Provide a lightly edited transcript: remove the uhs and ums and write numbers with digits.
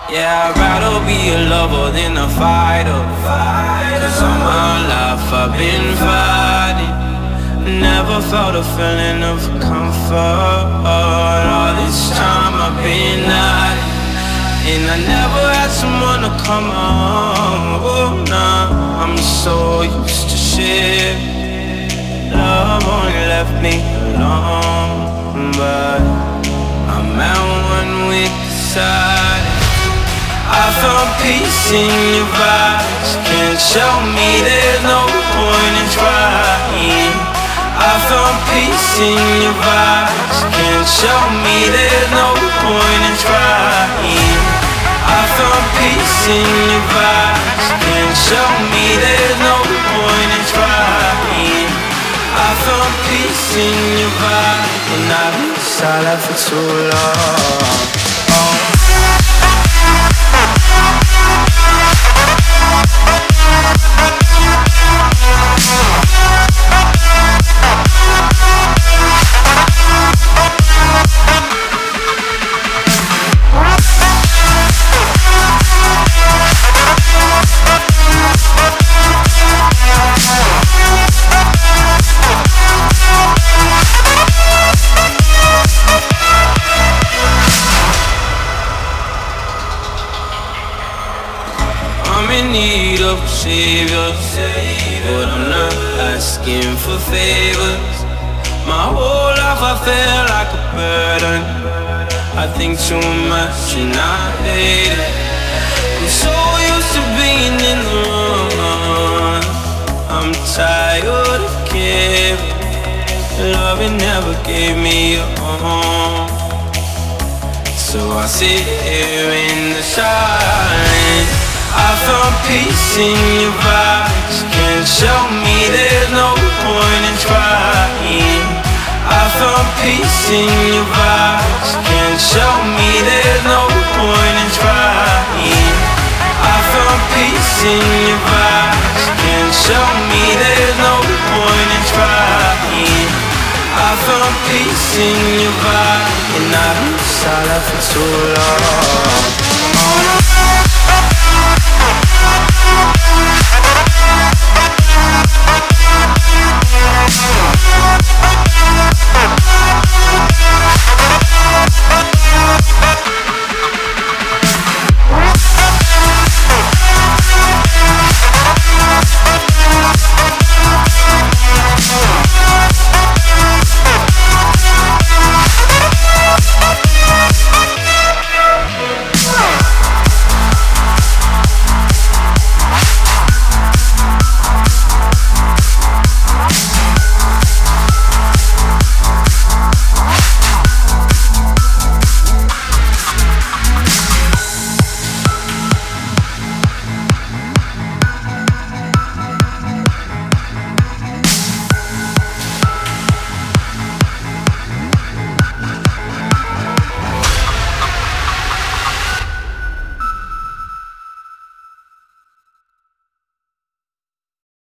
Yeah, I'd rather be a lover than a fighter. Cause all my life I've been fighting. Never felt a feeling of comfort. All this time I've been hiding, and I never had someone to come on. Oh, nah, I'm so used to shit. Love only left me alone, but I'm at one with the silence. I found peace in your vibes. Can't show me there's no point in trying. I found peace in your vibes. Can't show me there's no point in trying. I found peace in your vibes. Can't show me there's no point in trying. I found peace in your vibe, and I've been silent for too long. I'm in need of a savior, but I'm not asking for favors. My whole life I feel like a burden. I think too much and I hate it. I'm so used to being in the wrong. I'm tired of caring. Loving never gave me a home. So I sit here in the silence. I found peace in your vibes. Can't show me there's no point in trying. I found peace in your vibes. Can't show me there's no point in trying. I found peace in your vibes. Can't show me there's no point in trying. I found peace in your vibe, and I've been silent for too long.